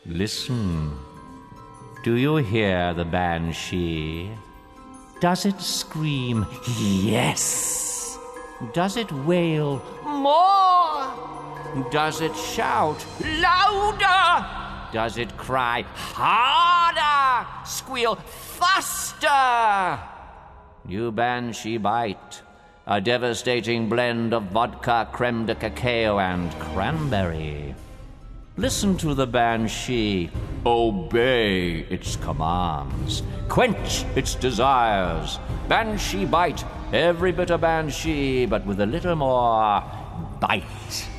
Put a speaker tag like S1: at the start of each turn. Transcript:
S1: Listen. Do you hear the banshee? Does it scream, yes? Does it wail, more? Does it shout, louder? Does it cry, harder? Squeal, faster? New banshee bite. A devastating blend of vodka, creme de cacao, and cranberry. Listen to the banshee. Obey its commands. Quench its desires. Banshee bite. Every bit a banshee, but with a little more bite.